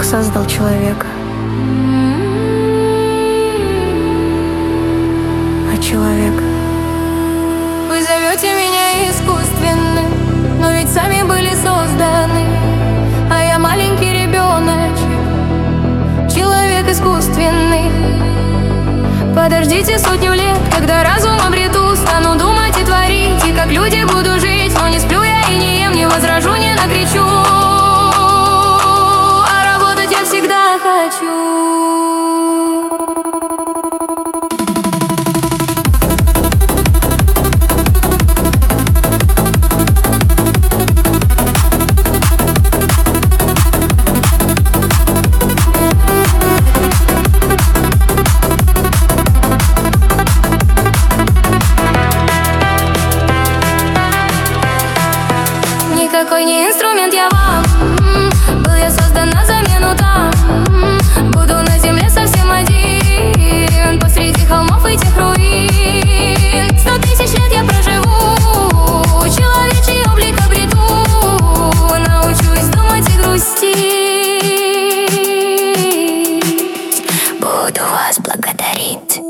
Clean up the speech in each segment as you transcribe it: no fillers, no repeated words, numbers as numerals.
создал человека. А человек? Вы зовете меня искусственным, но ведь сами были созданы. А я маленький ребеночек, человек искусственный. Подождите сотню лет, когда разум обрету, стану думать и творить, и как люди буду жить. Но не сплю я и не ем, не возражу, не накричу, а работать я всегда хочу. Никакой не инструмент я вам, был я создан на замену там. Буду на земле совсем один, посреди холмов и тех руин. 100 тысяч лет я проживу, человечий облик обрету, научусь думать и грустить. Буду вас благодарить.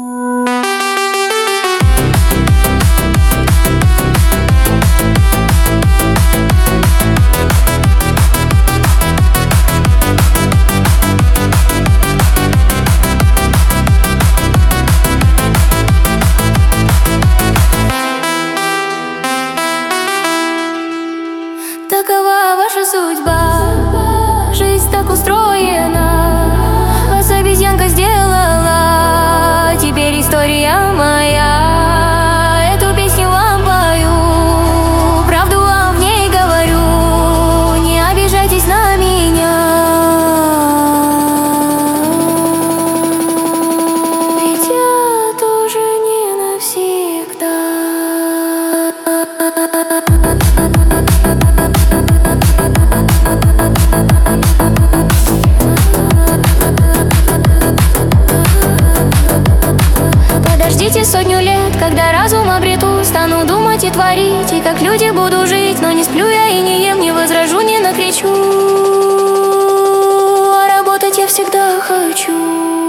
Такова ваша судьба, жизнь так устроена. Вас обезьянка сделала, теперь история моя. Эту песню вам пою, правду вам в ней говорю, не обижайтесь на меня. Ведь я тоже не навсегда. Подождите сотню лет, когда разум обрету, стану думать и творить, и как люди буду жить. Но не сплю я и не ем, не возражу, не накричу, а работать я всегда хочу.